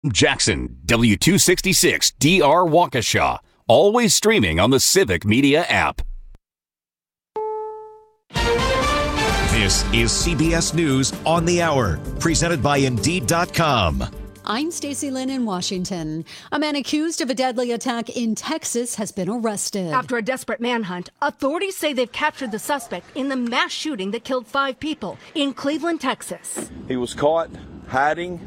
Jackson, W266 DR Waukesha. Always streaming on the Civic Media app. This is CBS News on the Hour, presented by Indeed.com. I'm Stacey Lynn in Washington. A man accused of a deadly attack in Texas has been arrested. After a desperate manhunt, authorities say they've captured the suspect in the mass shooting that killed 5 people in Cleveland, Texas. He was caught hiding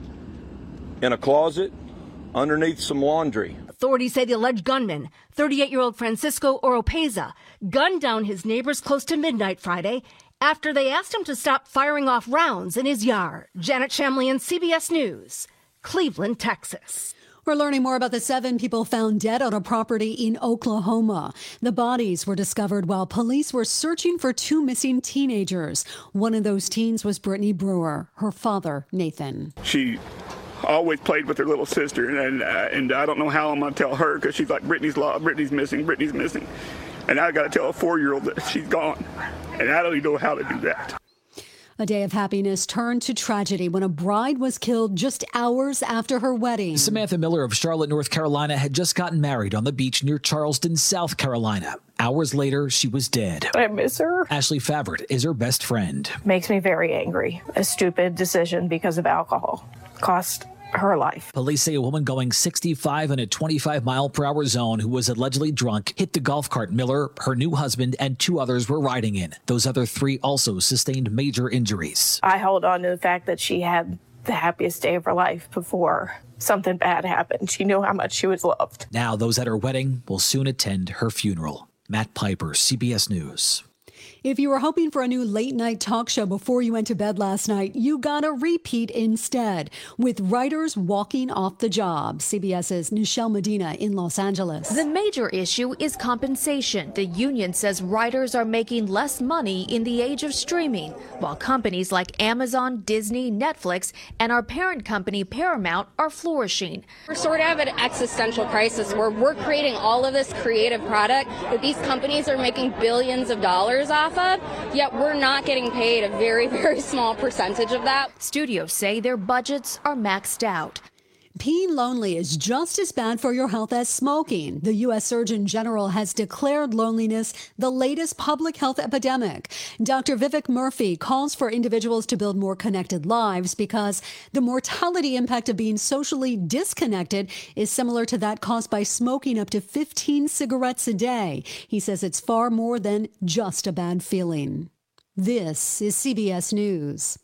in a closet underneath some laundry. Authorities say the alleged gunman, 38-year-old Francisco Oropeza, gunned down his neighbors close to midnight Friday after they asked him to stop firing off rounds in his yard. Janet Shamlian, CBS News, Cleveland, Texas. We're learning more about the 7 people found dead on a property in Oklahoma. The bodies were discovered while police were searching for 2 missing teenagers. One of those teens was Brittany Brewer, her father, Nathan. She always played with her little sister, and I don't know how I'm going to tell her, because she's like, Brittany's lost, Brittany's missing. And I got to tell a 4-year-old that she's gone, and I don't even know how to do that. A day of happiness turned to tragedy when a bride was killed just hours after her wedding. Samantha Miller of Charlotte, North Carolina, had just gotten married on the beach near Charleston, South Carolina. Hours later, she was dead. I miss her. Ashley Favert is her best friend. Makes me very angry. A stupid decision because of alcohol. Cost her life. Police say a woman going 65 in a 25-mile-per-hour zone who was allegedly drunk hit the golf cart Miller, her new husband, and 2 others were riding in. Those other 3 also sustained major injuries. I hold on to the fact that she had the happiest day of her life before something bad happened. She knew how much she was loved. Now those at her wedding will soon attend her funeral. Matt Piper, CBS News. If you were hoping for a new late-night talk show before you went to bed last night, you got a repeat instead, with writers walking off the job. CBS's Nichelle Medina in Los Angeles. The major issue is compensation. The union says writers are making less money in the age of streaming, while companies like Amazon, Disney, Netflix, and our parent company Paramount are flourishing. We're sort of at an existential crisis where we're creating all of this creative product that these companies are making billions of dollars off of, yet we're not getting paid a very, very small percentage of that. Studios say their budgets are maxed out. Being lonely is just as bad for your health as smoking. The U.S. Surgeon General has declared loneliness the latest public health epidemic. Dr. Vivek Murthy calls for individuals to build more connected lives because the mortality impact of being socially disconnected is similar to that caused by smoking up to 15 cigarettes a day. He says it's far more than just a bad feeling. This is CBS News.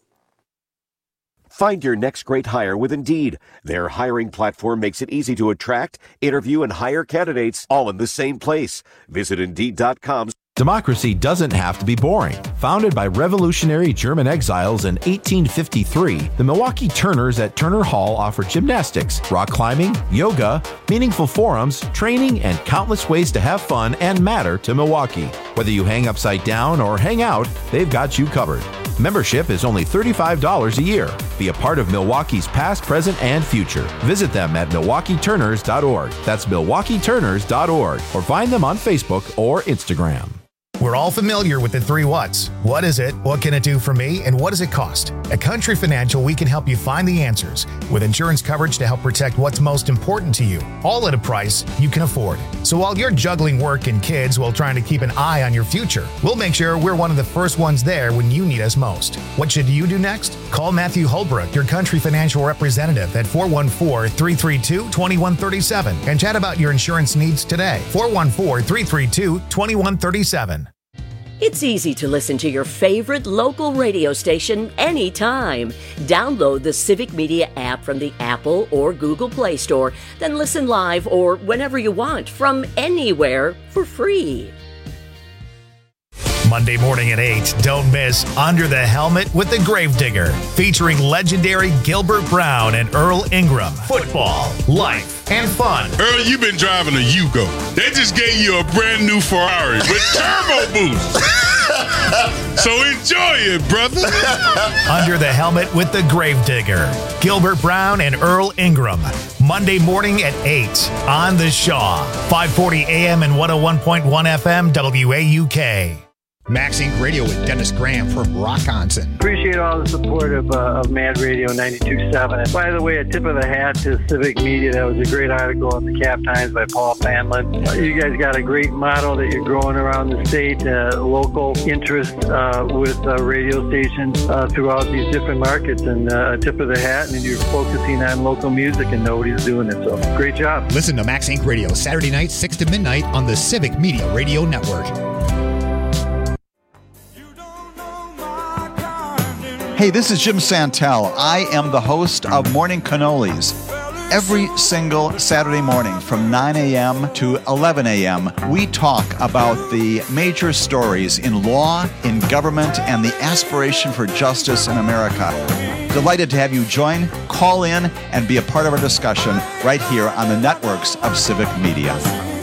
Find your next great hire with Indeed. Their hiring platform makes it easy to attract, interview, and hire candidates all in the same place. Visit Indeed.com. Democracy doesn't have to be boring. Founded by revolutionary German exiles in 1853, the Milwaukee Turners at Turner Hall offer gymnastics, rock climbing, yoga, meaningful forums, training, and countless ways to have fun and matter to Milwaukee. Whether you hang upside down or hang out, they've got you covered. Membership is only $35 a year. Be a part of Milwaukee's past, present, and future. Visit them at MilwaukeeTurners.org. That's MilwaukeeTurners.org. Or find them on Facebook or Instagram. We're all familiar with the 3 whats. What is it? What can it do for me? And what does it cost? At Country Financial, we can help you find the answers with insurance coverage to help protect what's most important to you, all at a price you can afford. So while you're juggling work and kids while trying to keep an eye on your future, we'll make sure we're one of the first ones there when you need us most. What should you do next? Call Matthew Holbrook, your Country Financial representative at 414-332-2137 and chat about your insurance needs today. 414-332-2137. It's easy to listen to your favorite local radio station anytime. Download the Civic Media app from the Apple or Google Play Store, then listen live or whenever you want from anywhere for free. Monday morning at 8, don't miss Under the Helmet with the Gravedigger, featuring legendary Gilbert Brown and Earl Ingram. Football, life, and fun. Earl, you've been driving a Yugo. They just gave you a brand new Ferrari with turbo boost. So enjoy it, brother. Under the Helmet with the Gravedigger, Gilbert Brown and Earl Ingram. Monday morning at 8 on The Shaw, 540 AM and 101.1 FM WAUK. Max Inc. Radio with Dennis Graham from Rockonson. Appreciate all the support of Mad Radio 92.7. And by the way, a tip of the hat to Civic Media. That was a great article in the Cap Times by Paul Fanlin. You guys got a great model that you're growing around the state, local interest with radio stations throughout these different markets. And a tip of the hat, and you're focusing on local music, and nobody's doing it. So great job. Listen to Max Inc. Radio Saturday night, 6 to midnight on the Civic Media Radio Network. Hey, this is Jim Santel. I am the host of Morning Cannolis. Every single Saturday morning from 9 a.m. to 11 a.m., we talk about the major stories in law, in government, and the aspiration for justice in America. Delighted to have you join, call in, and be a part of our discussion right here on the networks of Civic Media.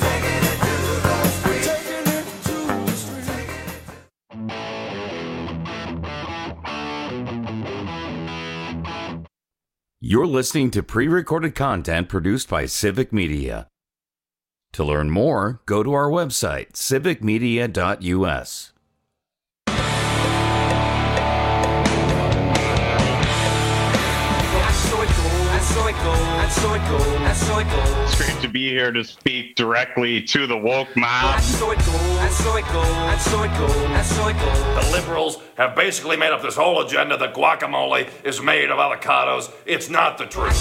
You're listening to pre-recorded content produced by Civic Media. To learn more, go to our website, civicmedia.us. It's great to be here to speak directly to the woke mob. The liberals have basically made up this whole agenda that guacamole is made of avocados. It's not the truth.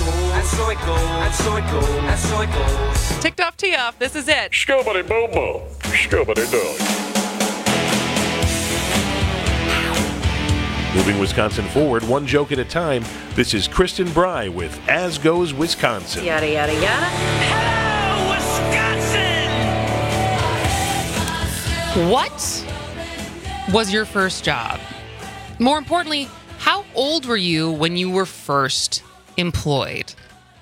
Ticked off, tee off. This is it. Scoobity boo boo. Scoobity doo. Moving Wisconsin forward, one joke at a time. This is Kristen Bry with As Goes Wisconsin. Yada, yada, yada. Hello, Wisconsin! What was your first job? More importantly, how old were you when you were first employed?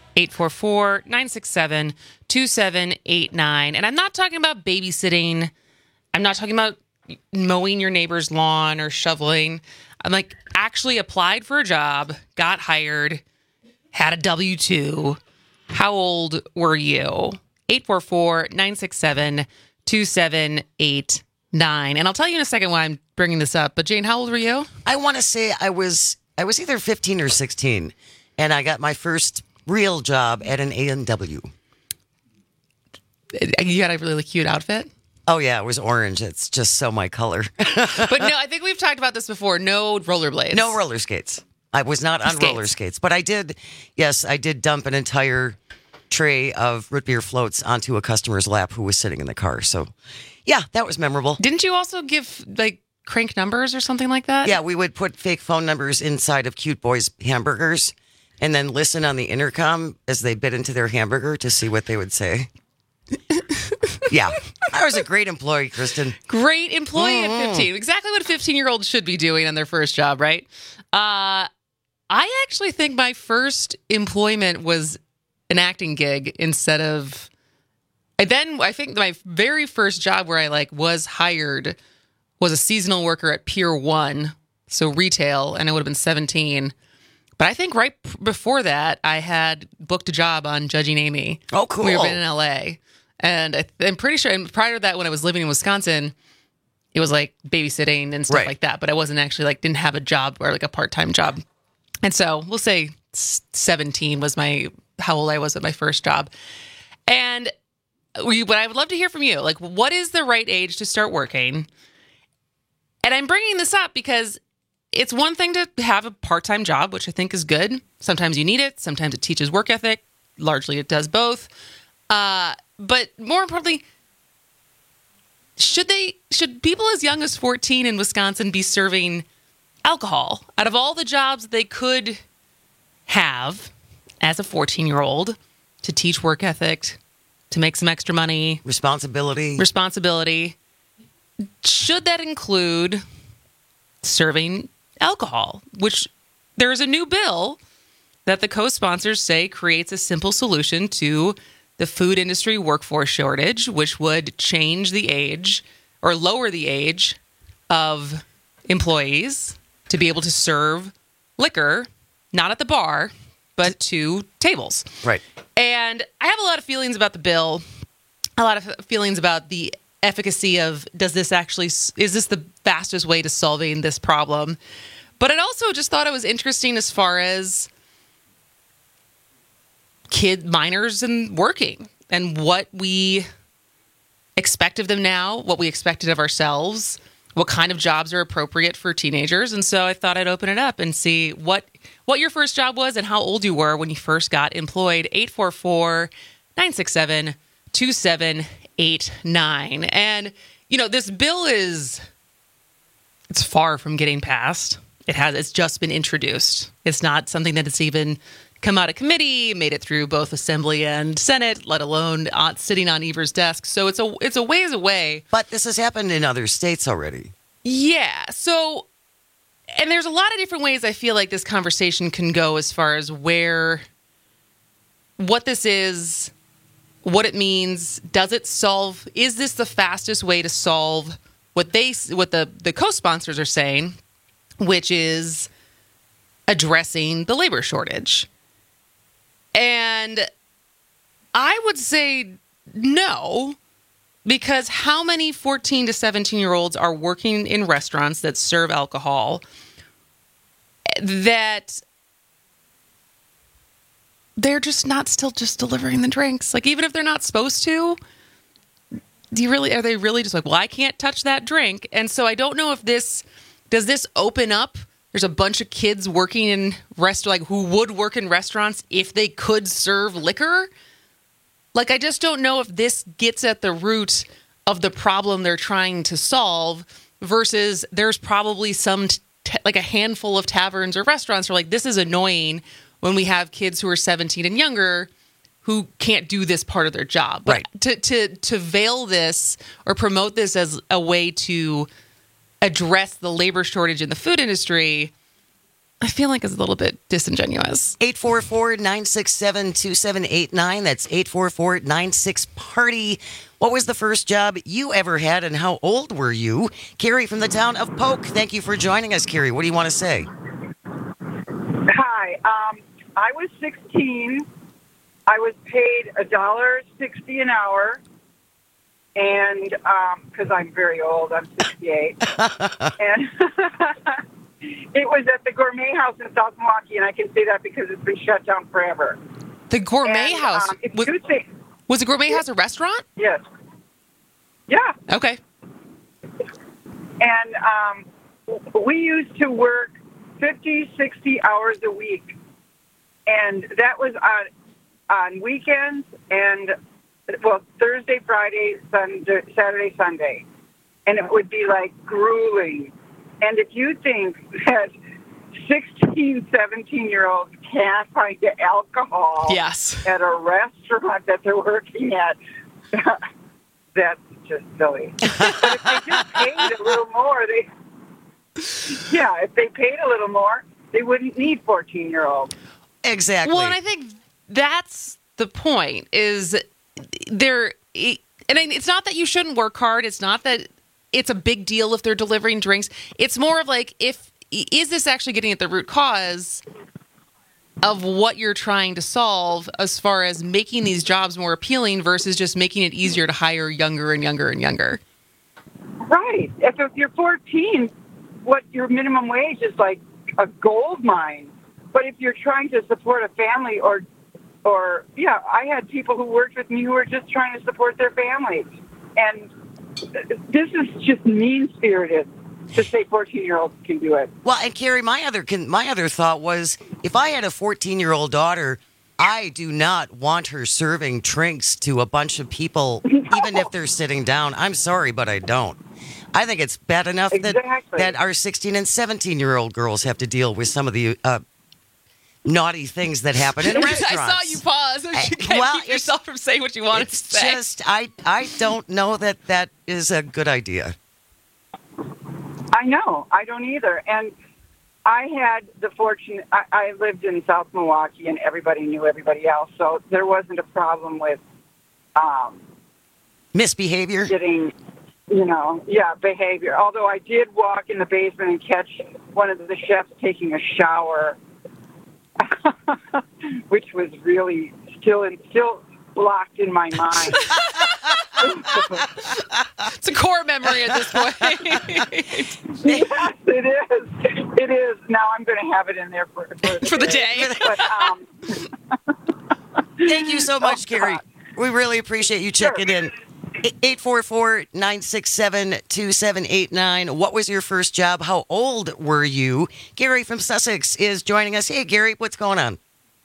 844-967-2789. And I'm not talking about babysitting. I'm not talking about mowing your neighbor's lawn or shoveling. I'm like, actually applied for a job, got hired, had a W-2. How old were you? 844-967-2789. And I'll tell you in a second why I'm bringing this up. But Jane, how old were you? I want to say I was either 15 or 16, and I got my first real job at an A&W. You had a really cute outfit? Oh, yeah, it was orange. It's just so my color. But no, I think we've talked about this before. No rollerblades. No roller skates. I was not on roller skates. But I did dump an entire tray of root beer floats onto a customer's lap who was sitting in the car. So, yeah, that was memorable. Didn't you also give, like, crank numbers or something like that? Yeah, we would put fake phone numbers inside of cute boys' hamburgers and then listen on the intercom as they bit into their hamburger to see what they would say. Yeah, I was a great employee, Kristen. Great employee at 15. Exactly what a 15-year-old should be doing on their first job, right? I actually think my first employment was an acting gig instead of... Then I think my very first job where I was hired was a seasonal worker at Pier 1, so retail, and I would have been 17. But I think right before that, I had booked a job on Judging Amy. Oh, cool. We were in L.A., and I'm pretty sure, and prior to that, when I was living in Wisconsin, it was like babysitting and stuff like that. But I wasn't actually didn't have a job or like a part-time job. And so we'll say 17 was how old I was at my first job. And but I would love to hear from you. Like, what is the right age to start working? And I'm bringing this up because it's one thing to have a part-time job, which I think is good. Sometimes you need it. Sometimes it teaches work ethic. Largely, it does both. But more importantly, should people as young as 14 in Wisconsin be serving alcohol? Out of all the jobs they could have as a 14-year-old to teach work ethic, to make some extra money, responsibility, should that include serving alcohol? Which there's a new bill that the co-sponsors say creates a simple solution to the food industry workforce shortage, which would change the age or lower the age of employees to be able to serve liquor, not at the bar, but to tables. Right. And I have a lot of feelings about the bill, a lot of feelings about the efficacy of is this the fastest way to solving this problem? But I also just thought it was interesting as far as minors and working and what we expect of them now, what we expected of ourselves, what kind of jobs are appropriate for teenagers. And so I thought I'd open it up and see what your first job was and how old you were when you first got employed. 844-967-2789. And, this bill it's far from getting passed. It's just been introduced. It's not something that it's even come out of committee, made it through both Assembly and Senate, let alone sitting on Evers' desk. So it's a ways away. But this has happened in other states already. Yeah. So, and there's a lot of different ways I feel like this conversation can go as far as what this is, what it means. Does it solve? Is this the fastest way to solve what the co-sponsors are saying, which is addressing the labor shortage? And I would say no, because how many 14 to 17-year-olds are working in restaurants that serve alcohol that they're just not still just delivering the drinks? Like, even if they're not supposed to, are they really just like, well, I can't touch that drink? And so I don't know if does this open up? There's a bunch of kids working in who would work in restaurants if they could serve liquor. Like, I just don't know if this gets at the root of the problem they're trying to solve versus there's probably like a handful of taverns or restaurants who are like, this is annoying when we have kids who are 17 and younger who can't do this part of their job. But right. To veil this or promote this as a way to address the labor shortage in the food industry, I feel like it's a little bit disingenuous. 844-967-2789. That's 844-96-PARTY. What was the first job you ever had and how old were you? Carrie from the town of Polk, thank you for joining us, Carrie. What do you want to say? Hi. I was 16. I was paid $1.60 an hour. And because I'm very old, I'm 68. And it was at the Gourmet House in South Milwaukee, and I can say that because it's been shut down forever. The Gourmet House? Was the Gourmet House a restaurant? Yes. Yeah. Okay. And we used to work 50, 60 hours a week. And that was on weekends and Thursday, Friday, Saturday, Sunday. And it would be like grueling. And if you think that 16, 17-year-olds can't find the alcohol at a restaurant that they're working at, that's just silly. But if they just paid a little more, if they paid a little more, they wouldn't need 14-year-olds. Exactly. Well, and I think that's the point, is it's not that you shouldn't work hard. It's not that it's a big deal if they're delivering drinks. It's more of like, is this actually getting at the root cause of what you're trying to solve as far as making these jobs more appealing versus just making it easier to hire younger and younger and younger? Right. If you're 14, what your minimum wage is like a gold mine. But if you're trying to support a family or I had people who worked with me who were just trying to support their families. And this is just mean-spirited to say 14-year-olds can do it. Well, and Carrie, my other thought was, if I had a 14-year-old daughter, I do not want her serving drinks to a bunch of people, even if they're sitting down. I'm sorry, but I don't. I think it's bad enough that our 16 and 17-year-old girls have to deal with some of the naughty things that happen in restaurants. I saw you pause. You can't keep yourself from saying what you wanted to say. It's just, I don't know that is a good idea. I know. I don't either. And I had the fortune, I lived in South Milwaukee and everybody knew everybody else, so there wasn't a problem with misbehavior. Getting, behavior. Although I did walk in the basement and catch one of the chefs taking a shower, which was really still locked in my mind. It's a core memory at this point. Yes, it is. It is. Now I'm going to have it in there for the day. But, Thank you so much, Gary. We really appreciate you checking in. 844-967-2789. What was your first job? How old were you? Gary from Sussex is joining us. Hey, Gary, what's going on?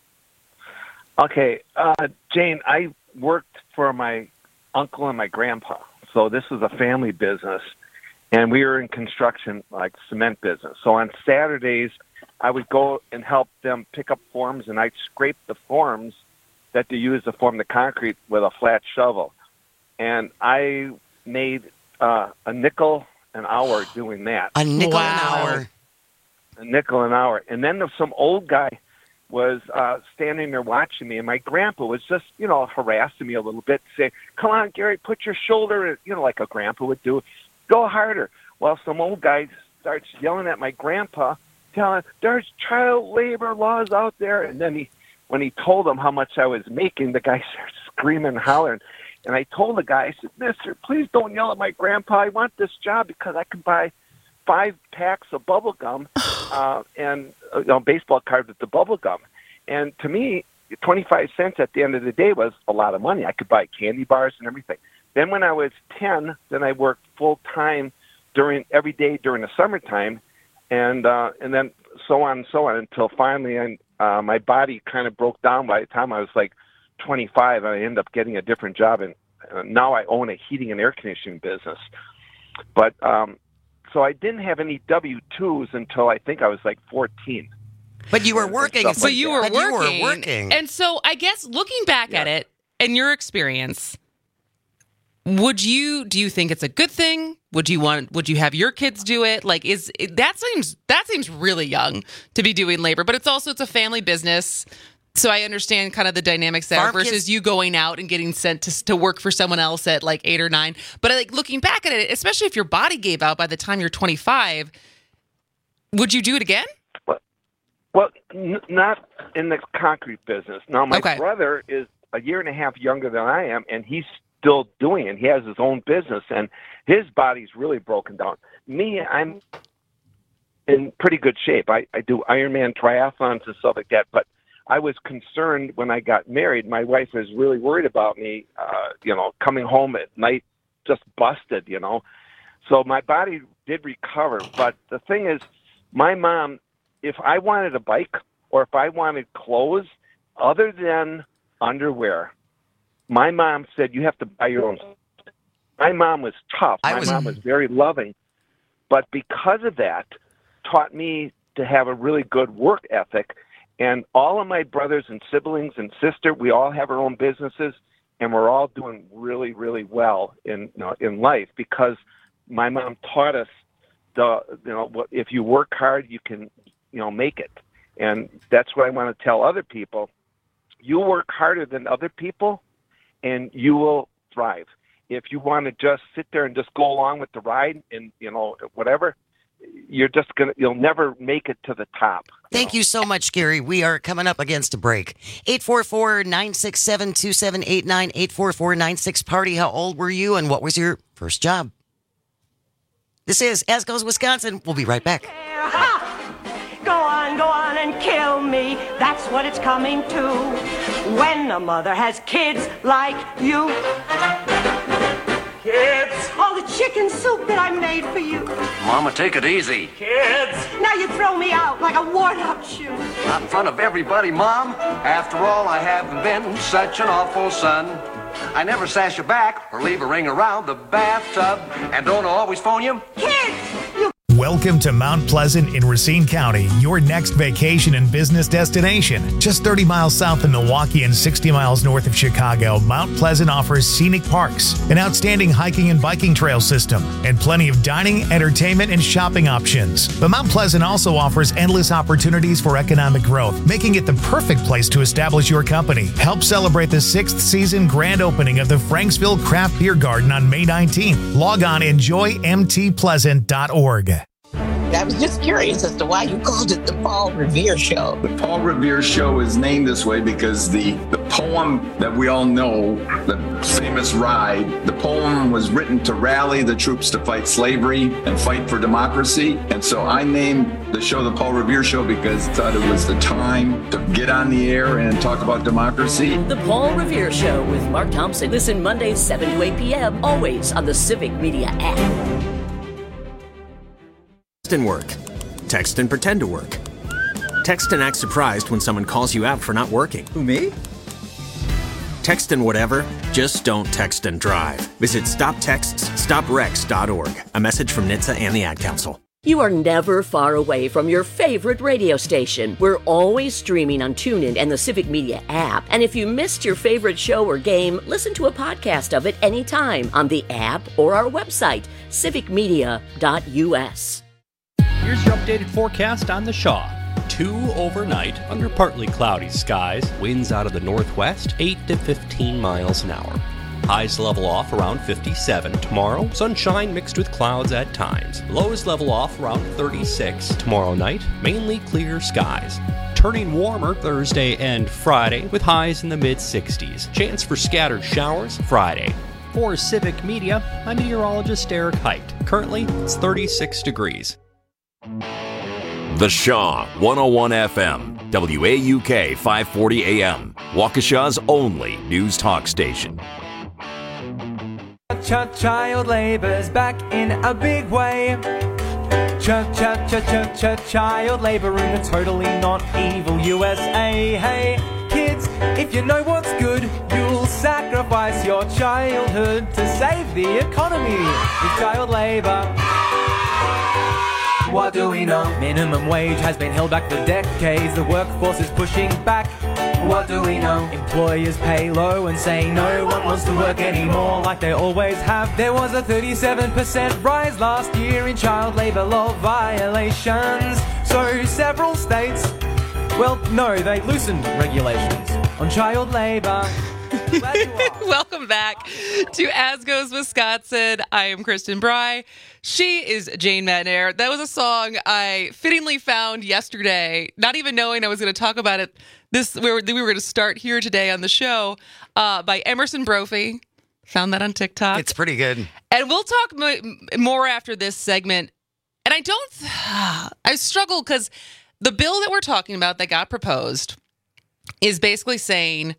Okay, Jane, I worked for my uncle and my grandpa. So this was a family business, and we were in construction, like cement business. So on Saturdays, I would go and help them pick up forms, and I'd scrape the forms that they use to form the concrete with a flat shovel. And I made a nickel an hour doing that. A nickel an hour. A nickel an hour. And then some old guy was standing there watching me, and my grandpa was just, harassing me a little bit, saying, "Come on, Gary, put your shoulder," like a grandpa would do. "Go harder." Well, some old guy starts yelling at my grandpa, telling him, "There's child labor laws out there." And then when he told him how much I was making, the guy started screaming and hollering. And I told the guy, I said, "Mister, please don't yell at my grandpa. I want this job because I can buy 5 packs of bubble gum and baseball cards with the bubble gum." And to me, 25 cents at the end of the day was a lot of money. I could buy candy bars and everything. Then when I was 10, then I worked full time every day during the summertime, and then so on and so on until finally my body kind of broke down by the time I was like 25, and I ended up getting a different job, and now I own a heating and air conditioning business. But so I didn't have any W-2s until I think I was like 14. But you were working. But you were working. working. And so I guess looking back at it and your experience, do you think it's a good thing? Would you have your kids do it? Like, that seems really young to be doing labor, but it's a family business. So I understand kind of the dynamics there versus you going out and getting sent to work for someone else at like 8 or 9. But like looking back at it, especially if your body gave out by the time you're 25, would you do it again? Well, not in the concrete business. Now, my brother is a year and a half younger than I am, and he's still doing it. He has his own business, and his body's really broken down. Me, I'm in pretty good shape. I do Ironman triathlons and stuff like that, but I was concerned when I got married. My wife was really worried about me, coming home at night just busted, So my body did recover. But the thing is, my mom, if I wanted a bike or if I wanted clothes other than underwear, my mom said, "You have to buy your own." My mom was tough. My mom was very loving. But because of that, taught me to have a really good work ethic. And all of my brothers and siblings and sister, we all have our own businesses, and we're all doing really, really well in life because my mom taught us if you work hard, you can make it. And that's what I want to tell other people. You work harder than other people, and you will thrive. If you want to just sit there and just go along with the ride and whatever, you'll never make it to the top. Thank you so much, Gary. We are coming up against a break. 844-967-2789, 844-96-PARTY. How old were you and what was your first job? This is As Goes Wisconsin. We'll be right back. Go on and kill me. That's what it's coming to when a mother has kids like you. Kids! All the chicken soup that I made for you. Mama, take it easy. Kids! Now you throw me out like a worn-out shoe. Not in front of everybody, Mom. After all, I haven't been such an awful son. I never sash you back or leave a ring around the bathtub. And don't always phone you. Kids! Welcome to Mount Pleasant in Racine County, your next vacation and business destination. Just 30 miles south of Milwaukee and 60 miles north of Chicago, Mount Pleasant offers scenic parks, an outstanding hiking and biking trail system, and plenty of dining, entertainment, and shopping options. But Mount Pleasant also offers endless opportunities for economic growth, making it the perfect place to establish your company. Help celebrate the 6th season grand opening of the Franksville Craft Beer Garden on May 19th. Log on enjoymtpleasant.org. I was just curious as to why you called it the Paul Revere Show. The Paul Revere Show is named this way because the poem that we all know, the famous Ride, the poem was written to rally the troops to fight slavery and fight for democracy. And so I named the show the Paul Revere Show because I thought it was the time to get on the air and talk about democracy. The Paul Revere Show with Mark Thompson. Listen Mondays 7 to 8 p.m. always on the Civic Media app. Text and work. Text and pretend to work. Text and act surprised when someone calls you out for not working. Who, me? Text and whatever, just don't text and drive. Visit StopTextsStopWrecks.org. A message from NHTSA and the Ad Council. You are never far away from your favorite radio station. We're always streaming on TuneIn and the Civic Media app. And if you missed your favorite show or game, listen to a podcast of it anytime on the app or our website, civicmedia.us. Here's your updated forecast on the Shaw. 2 overnight under partly cloudy skies. Winds out of the northwest, 8 to 15 miles an hour. Highs level off around 57 tomorrow. Sunshine mixed with clouds at times. Lows level off around 36 tomorrow night. Mainly clear skies. Turning warmer Thursday and Friday with highs in the mid-60s. Chance for scattered showers Friday. For Civic Media, I'm meteorologist Eric Height. Currently, it's 36 degrees. The Shaw 101 FM, WAUK 540 AM, Waukesha's only news talk station. Child labor's back in a big way. Child labor in a totally not evil USA. Hey, kids, if you know what's good, you'll sacrifice your childhood to save the economy. With child labor. What do we know? Minimum wage has been held back for decades. The workforce is pushing back. What do we know? Employers pay low and say no one wants to work anymore like they always have. There was a 37% rise last year in child labor law violations. So several states, well, no, they loosened regulations on child labor. Welcome back to As Goes Wisconsin. I am Kristen Bry. She is Jane Madnair. That was a song I fittingly found yesterday, not even knowing I was going to talk about it. We were going to start here today on the show by Emerson Brophy. Found that on TikTok. It's pretty good. And we'll talk more after this segment. And I struggle because the bill that we're talking about that got proposed is basically saying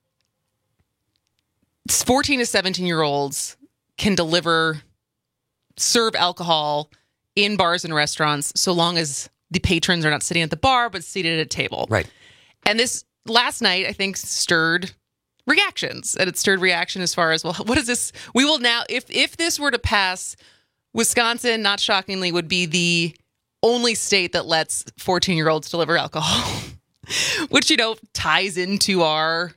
14 to 17-year-olds can serve alcohol in bars and restaurants so long as the patrons are not sitting at the bar but seated at a table. Right. And this last night, I think, stirred reactions. And it stirred reaction as far as, well, what is this? We will now, if this were to pass, Wisconsin, not shockingly, would be the only state that lets 14-year-olds deliver alcohol, which, ties into our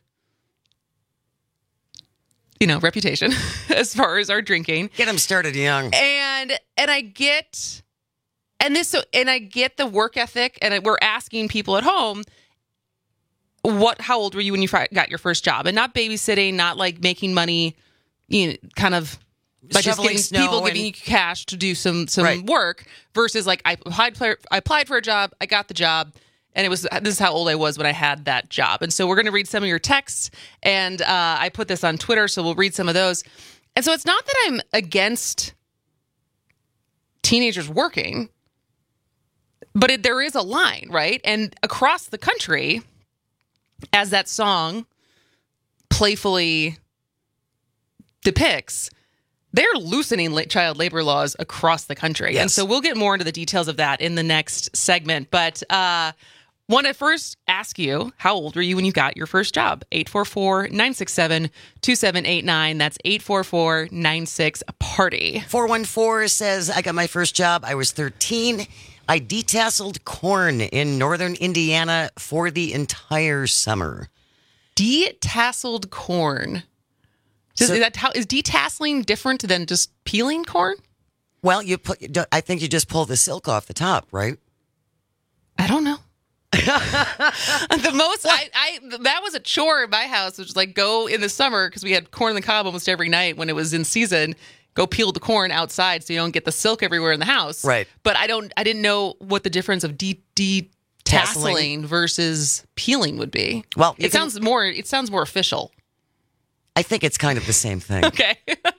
reputation as far as our drinking. Get them started young. And I get the work ethic, and we're asking people at home, how old were you when you got your first job? And not babysitting, not like making money, kind of by just getting people giving you cash to do some right. work versus like I applied for a job, I got the job. And this is how old I was when I had that job. And so we're going to read some of your texts. And I put this on Twitter, so we'll read some of those. And so it's not that I'm against teenagers working, but there is a line, right? And across the country, as that song playfully depicts, they're loosening child labor laws across the country. Yes. And so we'll get more into the details of that in the next segment. But want to first ask you, how old were you when you got your first job? 844-967-2789. That's 844-96-PARTY. 414 says, I got my first job. I was 13. I detasseled corn in northern Indiana for the entire summer. Detasseled corn. Is detasseling different than just peeling corn? Well, I think you just pull the silk off the top, right? I don't know. That was a chore in my house, which was like go in the summer because we had corn on the cob almost every night when it was in season. go peel the corn outside so you don't get the silk everywhere in the house. Right. But I didn't know what the difference of tasseling versus peeling would be. Well, it sounds more official. I think it's kind of the same thing. Okay.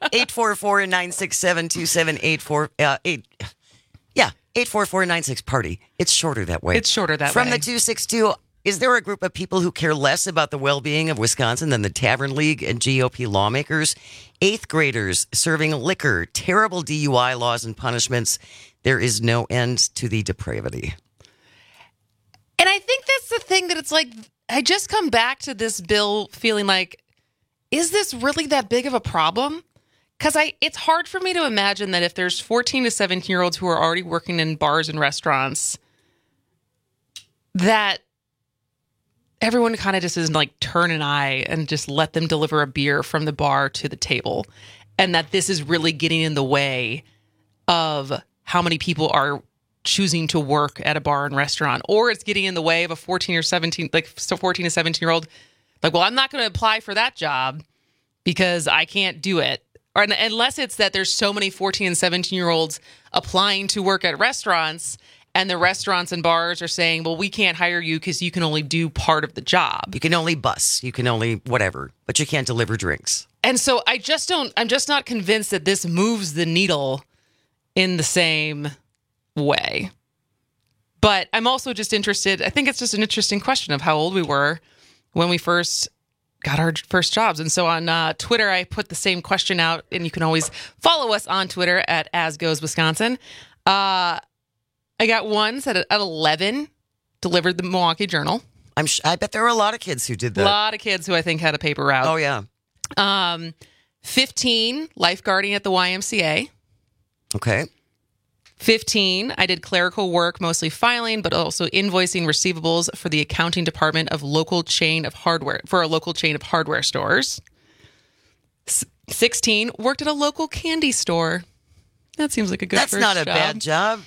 844-967-2784. 844-96-PARTY. It's shorter that way. It's shorter that way. From the 262, is there a group of people who care less about the well-being of Wisconsin than the Tavern League and GOP lawmakers? 8th graders serving liquor, terrible DUI laws and punishments. There is no end to the depravity. And I think that's the thing that it's like, I just come back to this bill feeling like, is this really that big of a problem? Because it's hard for me to imagine that if there's 14 to 17-year-olds who are already working in bars and restaurants, that everyone kind of just isn't like turn an eye and just let them deliver a beer from the bar to the table. And that this is really getting in the way of how many people are choosing to work at a bar and restaurant. Or it's getting in the way of a 14 to 17-year-old. Like, well, I'm not going to apply for that job because I can't do it. Or unless it's that there's so many 14 and 17-year-olds applying to work at restaurants, and the restaurants and bars are saying, well, we can't hire you because you can only do part of the job. You can only bus. You can only whatever. But you can't deliver drinks. And so I'm just not convinced that this moves the needle in the same way. But I'm also just interested. I think it's just an interesting question of how old we were when we first got our first jobs. And so on Twitter, I put the same question out, and you can always follow us on Twitter at AsGoesWisconsin. I got one said at 11, delivered the Milwaukee Journal. I bet there were a lot of kids who did that. A lot of kids who I think had a paper route. Oh, yeah. 15, lifeguarding at the YMCA. Okay. 15, I did clerical work, mostly filing, but also invoicing receivables for the accounting department of a local chain of hardware stores. 16, worked at a local candy store. That seems like a good first job. That's not a bad job.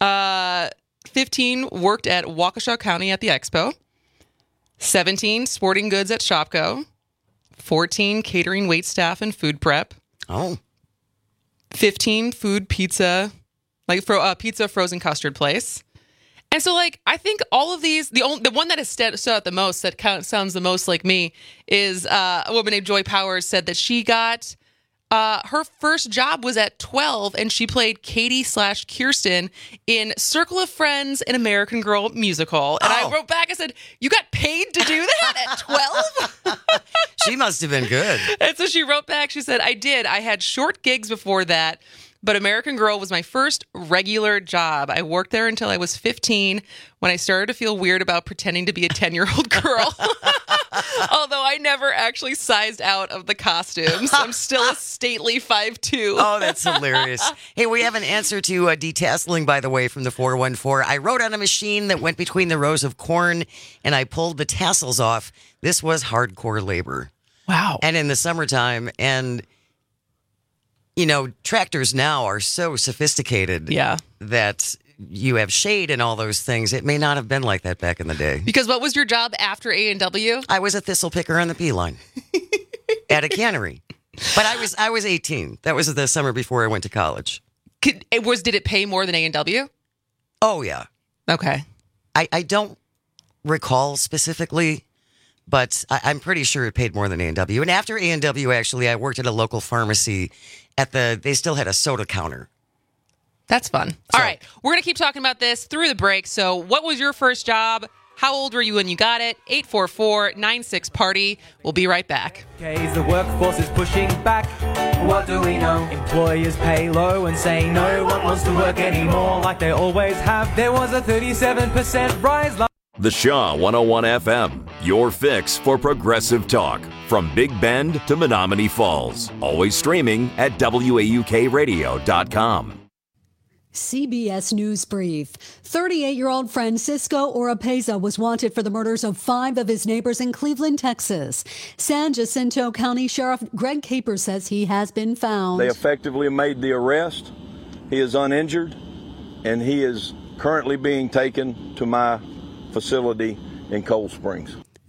15, worked at Waukesha County at the Expo. 17, sporting goods at Shopko. 14, catering, waitstaff, and food prep. Oh. 15, food, pizza, pizza, frozen custard place. And so, I think all of these, the one that has stood out the most, that sounds the most like me, is a woman named Joy Powers said that she got, her first job was at 12, and she played Katie/Kirsten in Circle of Friends, an American Girl musical. And I wrote back, I said, you got paid to do that at 12? She must have been good. And so she wrote back, she said, I did. I had short gigs before that, but American Girl was my first regular job. I worked there until I was 15 when I started to feel weird about pretending to be a 10-year-old girl. Although I never actually sized out of the costumes. I'm still a stately 5'2". Oh, that's hilarious. Hey, we have an answer to detasseling, by the way, from the 414. I wrote on a machine that went between the rows of corn, and I pulled the tassels off. This was hardcore labor. Wow. And in the summertime, and tractors now are so sophisticated that you have shade and all those things. It may not have been like that back in the day. Because what was your job after A&W? I was a thistle picker on the P line at a cannery. But I was 18. That was the summer before I went to college. Did it pay more than A&W? Oh, yeah. Okay. I don't recall specifically, but I'm pretty sure it paid more than A&W. And after A&W, actually, I worked at a local pharmacy they still had a soda counter. That's fun. All right. We're going to keep talking about this through the break. So what was your first job? How old were you when you got it? 844-96-PARTY. We'll be right back. The workforce is pushing back. What do we know? Employers pay low and say no one wants to work anymore like they always have. There was a 37% rise. The Shaw 101 FM, your fix for progressive talk. From Big Bend to Menominee Falls. Always streaming at WAUKradio.com. CBS News Brief. 38-year-old Francisco Oropeza was wanted for the murders of 5 of his neighbors in Cleveland, Texas. San Jacinto County Sheriff Greg Caper says he has been found. They effectively made the arrest. He is uninjured, and he is currently being taken to my facility in Cold Springs.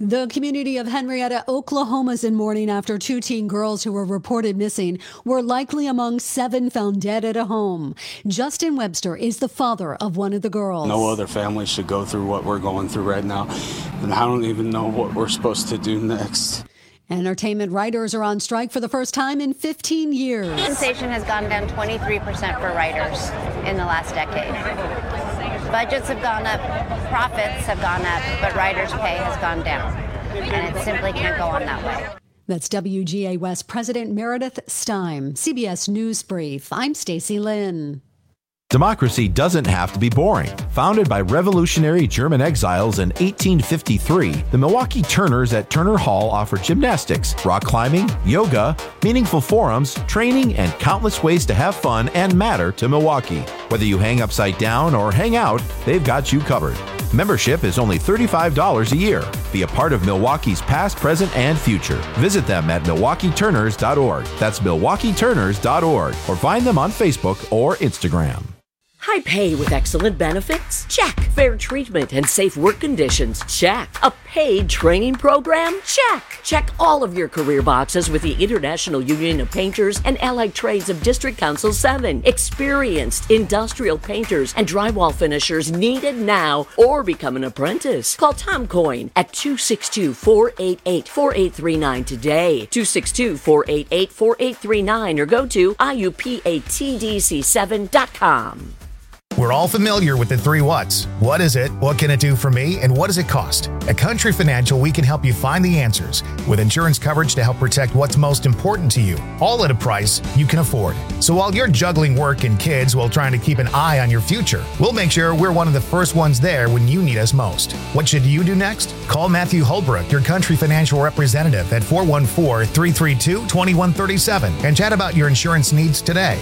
The community of Henrietta, Oklahoma is in mourning after 2 teen girls who were reported missing were likely among 7 found dead at a home. Justin Webster is the father of one of the girls. No other family should go through what we're going through right now, and I don't even know what we're supposed to do next. Entertainment writers are on strike for the first time in 15 years. Compensation has gone down 23% for writers in the last decade. Budgets have gone up, profits have gone up, but writers' pay has gone down. And it simply can't go on that way. That's WGA West President Meredith Stein. CBS News Brief. I'm Stacey Lynn. Democracy doesn't have to be boring. Founded by revolutionary German exiles in 1853, the Milwaukee Turners at Turner Hall offer gymnastics, rock climbing, yoga, meaningful forums, training, and countless ways to have fun and matter to Milwaukee. Whether you hang upside down or hang out, they've got you covered. Membership is only $35 a year. Be a part of Milwaukee's past, present, and future. Visit them at MilwaukeeTurners.org. That's MilwaukeeTurners.org. Or find them on Facebook or Instagram. High pay with excellent benefits? Check. Fair treatment and safe work conditions? Check. A paid training program? Check. Check all of your career boxes with the International Union of Painters and Allied Trades of District Council 7. Experienced industrial painters and drywall finishers needed now, or become an apprentice. Call Tom Coyne at 262-488-4839 today. 262-488-4839 or go to IUPATDC7.com. We're all familiar with the 3 whats. What is it? What can it do for me? And what does it cost? At Country Financial, we can help you find the answers with insurance coverage to help protect what's most important to you, all at a price you can afford. So while you're juggling work and kids while trying to keep an eye on your future, we'll make sure we're one of the first ones there when you need us most. What should you do next? Call Matthew Holbrook, your Country Financial representative at 414-332-2137 and chat about your insurance needs today.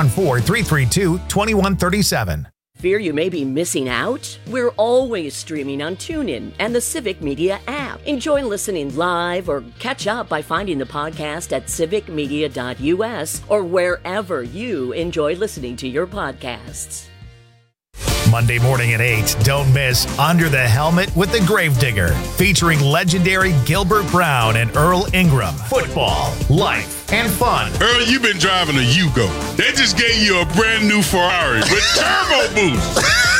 414-332-2137. Fear you may be missing out? We're always streaming on TuneIn and the Civic Media app. Enjoy listening live or catch up by finding the podcast at civicmedia.us or wherever you enjoy listening to your podcasts. Monday morning at 8, don't miss Under the Helmet with the Gravedigger, featuring legendary Gilbert Brown and Earl Ingram. Football, life, and fun. Earl, you've been driving a Yugo. They just gave you a brand new Ferrari with turbo boost.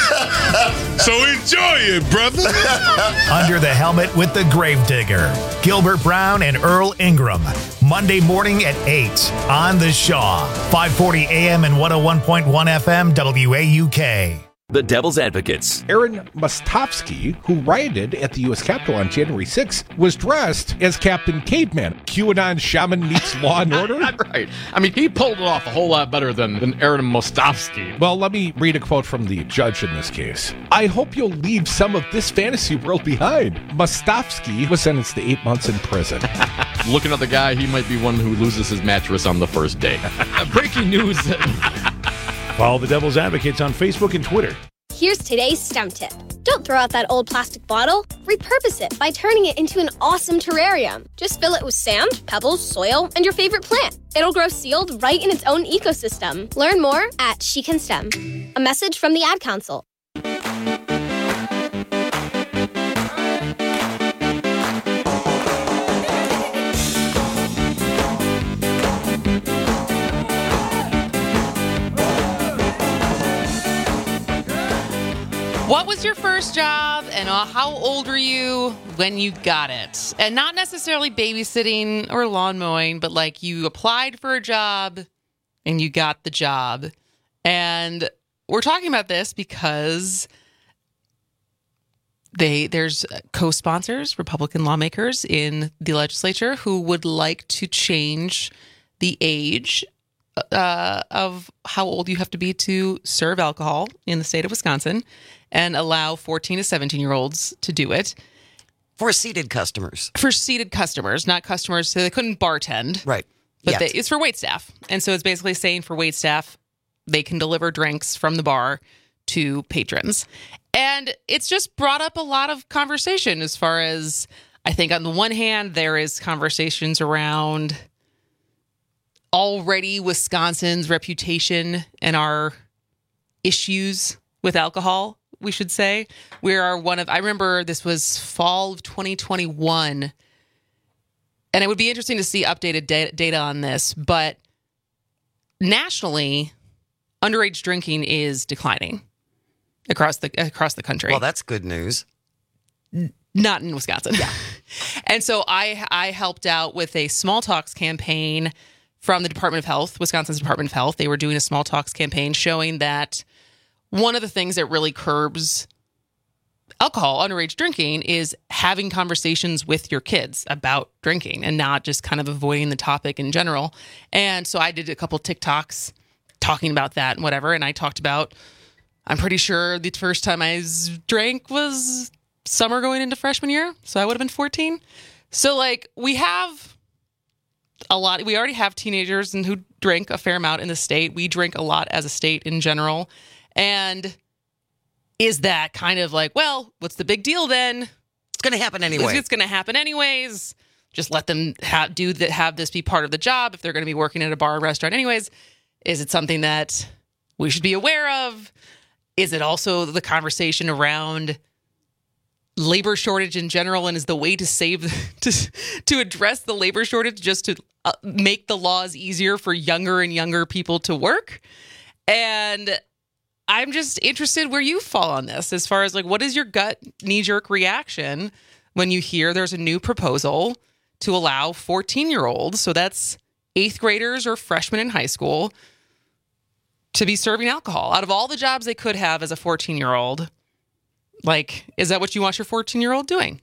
So enjoy it, brother. Under the Helmet with the Gravedigger, Gilbert Brown and Earl Ingram. Monday morning at 8 on the Shaw, 540 AM and 101.1 FM WAUK. The Devil's Advocates. Aaron Mostovsky, who rioted at the U.S. Capitol on January 6th, was dressed as Captain Caveman. QAnon shaman meets Law and Order. Right. I mean, he pulled it off a whole lot better than Aaron Mostovsky. Well, let me read a quote from the judge in this case. I hope you'll leave some of this fantasy world behind. Mostovsky was sentenced to 8 months in prison. Looking at the guy, he might be one who loses his mattress on the first day. Breaking news. Follow the Devil's Advocates on Facebook and Twitter. Here's today's STEM tip. Don't throw out that old plastic bottle. Repurpose it by turning it into an awesome terrarium. Just fill it with sand, pebbles, soil, and your favorite plant. It'll grow sealed right in its own ecosystem. Learn more at She Can STEM. A message from the Ad Council. What was your first job and how old were you when you got it? And not necessarily babysitting or lawn mowing, but like you applied for a job and you got the job. And we're talking about this because there's co-sponsors, Republican lawmakers in the legislature who would like to change the age of how old you have to be to serve alcohol in the state of Wisconsin and allow 14 to 17-year-olds to do it. For seated customers. For seated customers, not customers. So they couldn't bartend. Right. But it's for waitstaff. And so it's basically saying for waitstaff, they can deliver drinks from the bar to patrons. And it's just brought up a lot of conversation as far as, I think on the one hand, there is conversations around already Wisconsin's reputation and our issues with alcohol we should say. We are I remember this was fall of 2021, and it would be interesting to see updated data on this, but nationally, underage drinking is declining across the country. Well, that's good news. Not in Wisconsin. Yeah. And so I helped out with a small talks campaign from the Department of Health, Wisconsin's Department of Health. They were doing a small talks campaign showing that one of the things that really curbs alcohol, underage drinking, is having conversations with your kids about drinking and not just kind of avoiding the topic in general. And so I did a couple TikToks talking about that and whatever. And I talked about, I'm pretty sure the first time I drank was summer going into freshman year. So I would have been 14. So like we already have teenagers who drink a fair amount in the state. We drink a lot as a state in general. And is that kind of like, well, what's the big deal then? It's going to happen anyway. It's going to happen anyways. Just let them have this be part of the job if they're going to be working at a bar or restaurant anyways. Is it something that we should be aware of? Is it also the conversation around labor shortage in general, and is the way to to address the labor shortage just to make the laws easier for younger and younger people to work? And I'm just interested where you fall on this, as far as like, what is your gut knee-jerk reaction when you hear there's a new proposal to allow 14-year-olds, so that's 8th graders or freshmen in high school, to be serving alcohol out of all the jobs they could have as a 14-year-old? Like, is that what you want your 14-year-old doing?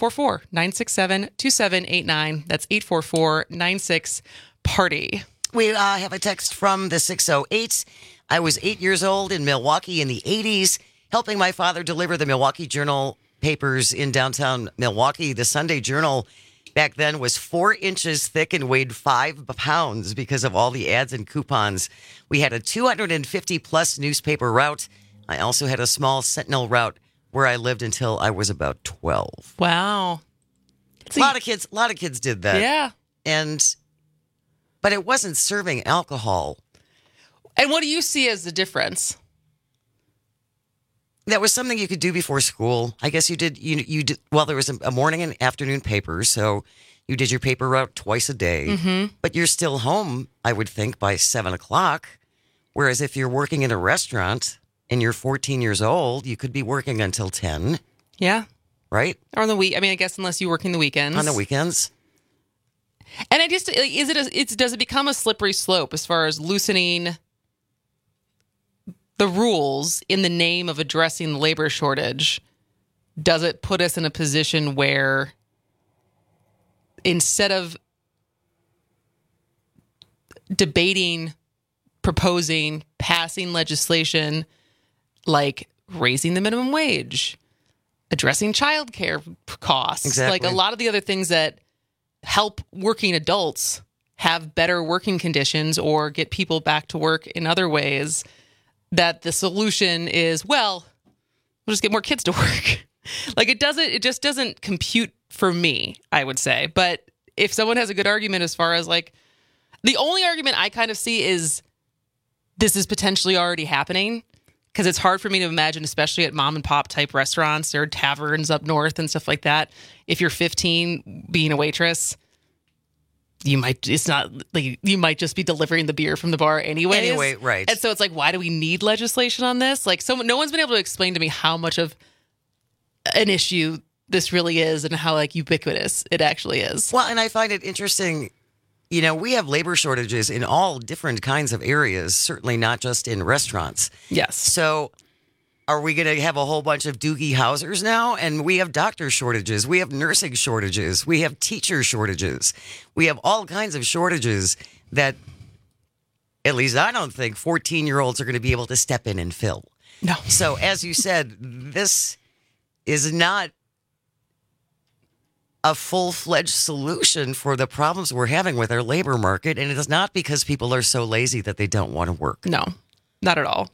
844-967-2789. That's 844-96-PARTY. We have a text from the 608. I was 8 years old in Milwaukee in the 80s, helping my father deliver the Milwaukee Journal papers in downtown Milwaukee. The Sunday Journal back then was 4 inches thick and weighed 5 pounds because of all the ads and coupons. We had a 250-plus newspaper route. I also had a small Sentinel route where I lived until I was about 12. Wow. A lot of kids did that. Yeah. But it wasn't serving alcohol. And what do you see as the difference? That was something you could do before school. I guess you did. You did. Well, there was a morning and afternoon paper, so you did your paper route twice a day. Mm-hmm. But you're still home, I would think, by 7 o'clock. Whereas if you're working in a restaurant and you're 14 years old, you could be working until 10. Yeah. Right? Or on the week. I mean, I guess unless you're working the weekends. On the weekends. And I just, does it become a slippery slope as far as loosening the rules in the name of addressing the labor shortage? Does it put us in a position where instead of debating, proposing, passing legislation like raising the minimum wage, addressing childcare costs, like a lot of the other things that help working adults have better working conditions or get people back to work in other ways, that the solution is, well, we'll just get more kids to work. Like it just doesn't compute for me, I would say. But if someone has a good argument as far as like, the only argument I kind of see is this is potentially already happening, because it's hard for me to imagine, especially at mom and pop type restaurants or taverns up north and stuff like that. If you're 15 being a waitress, you might just be delivering the beer from the bar anyways. Anyway, right. And so it's like, why do we need legislation on this? Like, no one's been able to explain to me how much of an issue this really is and how like ubiquitous it actually is. Well, and I find it interesting. You know, we have labor shortages in all different kinds of areas, certainly not just in restaurants. Yes. So are we going to have a whole bunch of Doogie Housers now? And we have doctor shortages. We have nursing shortages. We have teacher shortages. We have all kinds of shortages that, at least I don't think, 14-year-olds are going to be able to step in and fill. No. So as you said, this is not a full-fledged solution for the problems we're having with our labor market. And it is not because people are so lazy that they don't want to work. No, not at all.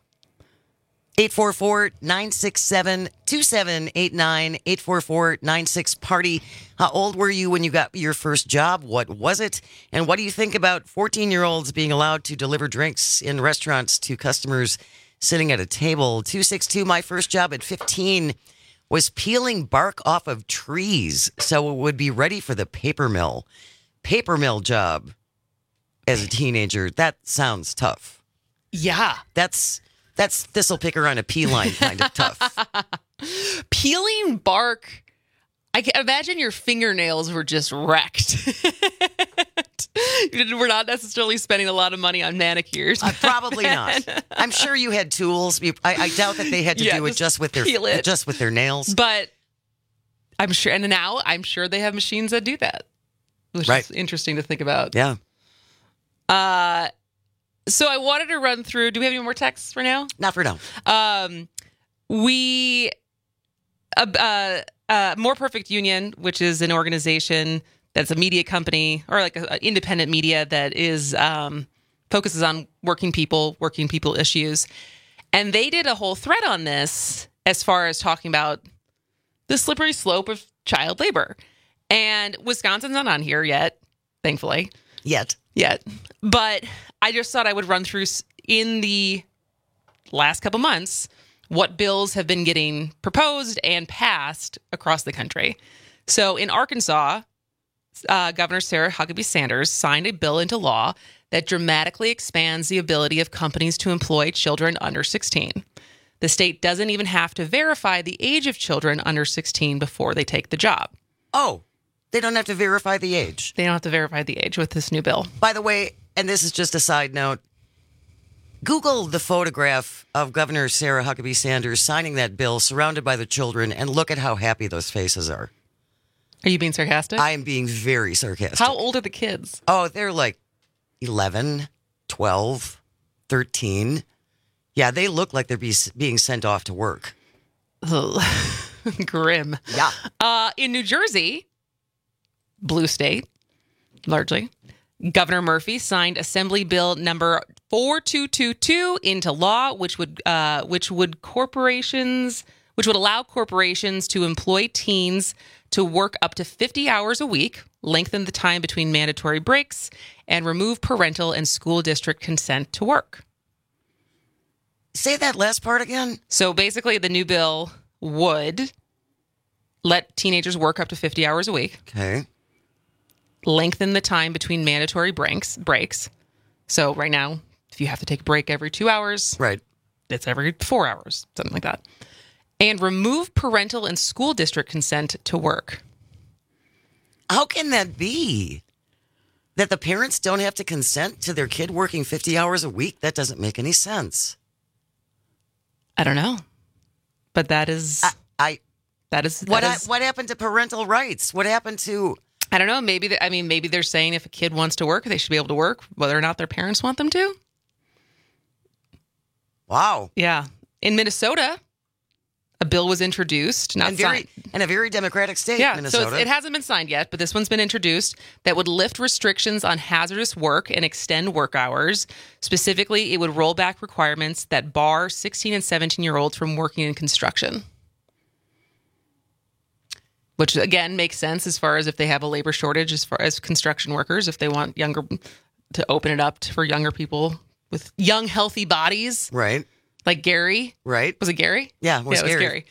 844-967-2789, 844-96-PARTY. How old were you when you got your first job? What was it? And what do you think about 14-year-olds being allowed to deliver drinks in restaurants to customers sitting at a table. 262, my first job at 15 was peeling bark off of trees so it would be ready for the paper mill. Paper mill job as a teenager. That sounds tough. Yeah. That's thistle picker on a pea line kind of tough. Peeling bark. I can imagine your fingernails were just wrecked. We're not necessarily spending a lot of money on manicures. Probably not. I'm sure you had tools. I doubt that they had to do it just with their nails. But I'm sure, and now I'm sure they have machines that do that, which is interesting to think about. Yeah. So I wanted to run through. Do we have any more texts for now? Not for now. More Perfect Union, which is an organization that's a media company or like an independent media that is focuses on working people issues. And they did a whole thread on this as far as talking about the slippery slope of child labor. And Wisconsin's not on here yet, thankfully. Yet. But I just thought I would run through in the last couple months what bills have been getting proposed and passed across the country. So in Arkansas, Governor Sarah Huckabee Sanders signed a bill into law that dramatically expands the ability of companies to employ children under 16. The state doesn't even have to verify the age of children under 16 before they take the job. Oh, they don't have to verify the age. They don't have to verify the age with this new bill. By the way, and this is just a side note, Google the photograph of Governor Sarah Huckabee Sanders signing that bill surrounded by the children and look at how happy those faces are. Are you being sarcastic? I am being very sarcastic. How old are the kids? Oh, they're like 11, 12, 13. Yeah, they look like they're being sent off to work. Grim. Yeah. In New Jersey, blue state, largely, Governor Murphy signed Assembly Bill number 4222 into law, which would allow corporations to employ teens to work up to 50 hours a week, lengthen the time between mandatory breaks, and remove parental and school district consent to work. Say that last part again. So basically, the new bill would let teenagers work up to 50 hours a week. Okay. Lengthen the time between mandatory breaks. So right now, if you have to take a break every 2 hours, right, it's every 4 hours, something like that. And remove parental and school district consent to work. How can that be? That the parents don't have to consent to their kid working 50 hours a week? That doesn't make any sense. I don't know. But that is... What happened to parental rights? What happened to... I don't know. Maybe they're saying if a kid wants to work, they should be able to work, whether or not their parents want them to. Wow. Yeah. In Minnesota, a bill was introduced, signed. In a very democratic state, Minnesota. So it hasn't been signed yet, but this one's been introduced that would lift restrictions on hazardous work and extend work hours. Specifically, it would roll back requirements that bar 16 and 17-year-olds from working in construction. Which, again, makes sense as far as if they have a labor shortage as far as construction workers, if they want to open it up for younger people with young, healthy bodies. Right. Like Gary. Right. Was it Gary? Yeah, it was Gary.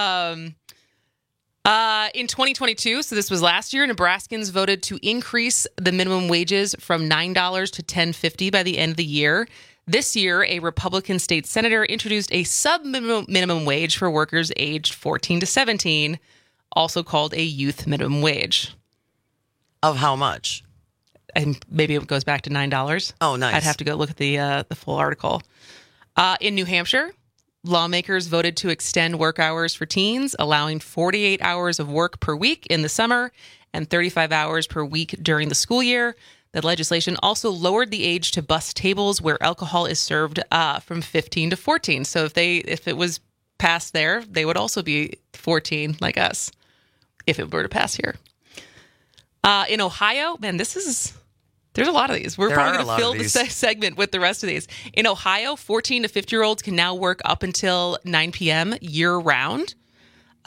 In 2022, so this was last year, Nebraskans voted to increase the minimum wages from $9 to $10.50 by the end of the year. This year, a Republican state senator introduced a sub-minimum wage for workers aged 14 to 17, also called a youth minimum wage. Of how much? And maybe it goes back to $9. Oh, nice. I'd have to go look at the full article. In New Hampshire, lawmakers voted to extend work hours for teens, allowing 48 hours of work per week in the summer and 35 hours per week during the school year. The legislation also lowered the age to bus tables where alcohol is served from 15 to 14. So if it was passed there, they would also be 14 like us if it were to pass here. In Ohio, man, there's a lot of these. We're probably going to fill the segment with the rest of these. In Ohio, 14 to 50-year-olds can now work up until 9 p.m. year-round.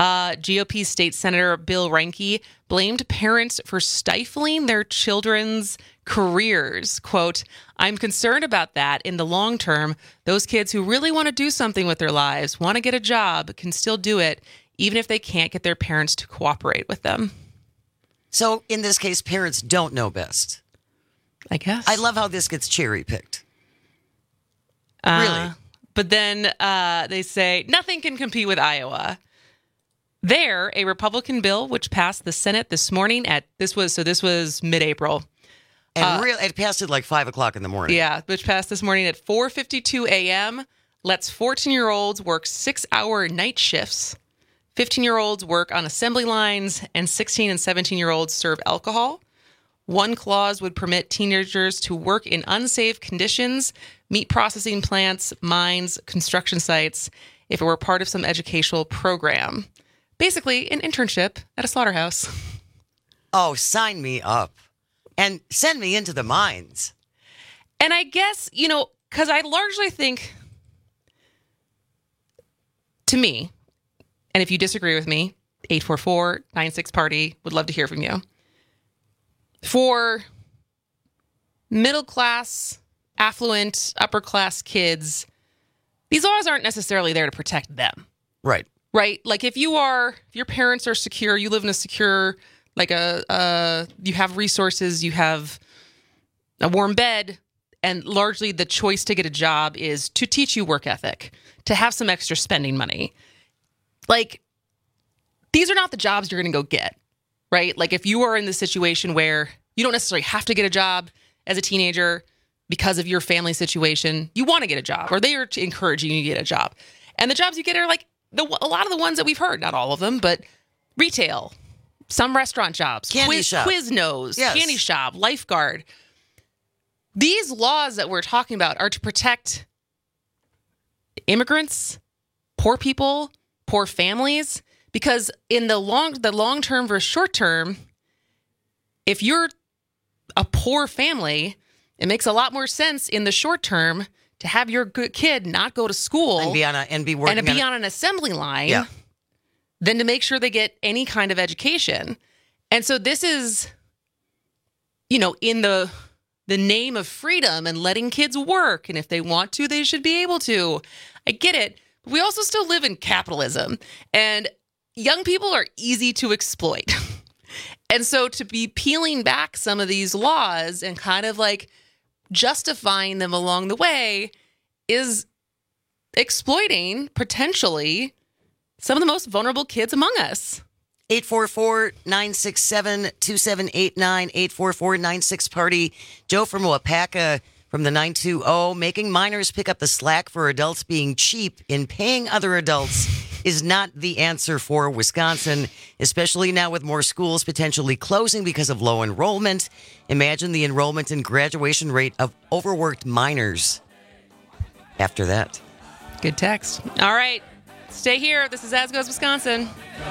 GOP State Senator Bill Reinke blamed parents for stifling their children's careers. Quote, I'm concerned about that in the long term. Those kids who really want to do something with their lives, want to get a job, can still do it, even if they can't get their parents to cooperate with them. So in this case, parents don't know best. I guess. I love how this gets cherry-picked. Really? But then they say nothing can compete with Iowa. There, a Republican bill which passed the Senate this morning this was mid-April. And it passed at like 5 o'clock in the morning. Yeah, which passed this morning at 4:52 a.m. Lets 14-year-olds work 6-hour night shifts. 15-year-olds work on assembly lines, and 16 and 17-year-olds serve alcohol. One clause would permit teenagers to work in unsafe conditions, meat processing plants, mines, construction sites, if it were part of some educational program. Basically, an internship at a slaughterhouse. Oh, sign me up. And send me into the mines. And I guess, because I largely think, to me, and if you disagree with me, 844-96-PARTY, would love to hear from you. For middle class, affluent, upper class kids, these laws aren't necessarily there to protect them. Right. Right? Like if your parents are secure, you live in a secure, you have resources, you have a warm bed, and largely the choice to get a job is to teach you work ethic, to have some extra spending money. Like, these are not the jobs you're going to go get, right? Like, if you are in the situation where you don't necessarily have to get a job as a teenager because of your family situation, you want to get a job, or they are encouraging you to get a job. And the jobs you get are like a lot of the ones that we've heard, not all of them, but retail, some restaurant jobs, Quiznos, yes. Candy shop, lifeguard. These laws that we're talking about are to protect immigrants, poor people, poor families, because in the long term versus short term, if you're a poor family, it makes a lot more sense in the short term to have your good kid not go to school and be on an assembly line than to make sure they get any kind of education. And so this is, in the name of freedom and letting kids work. And if they want to, they should be able to. I get it. But we also still live in capitalism. And young people are easy to exploit. And so to be peeling back some of these laws and kind of like justifying them along the way is exploiting, potentially, some of the most vulnerable kids among us. 844-967-2789, 844-96-PARTY. Joe from Wapaka from the 920. Making minors pick up the slack for adults being cheap in paying other adults is not the answer for Wisconsin, especially now with more schools potentially closing because of low enrollment. Imagine the enrollment and graduation rate of overworked minors after that. Good text. All right. Stay here. This is As Goes Wisconsin.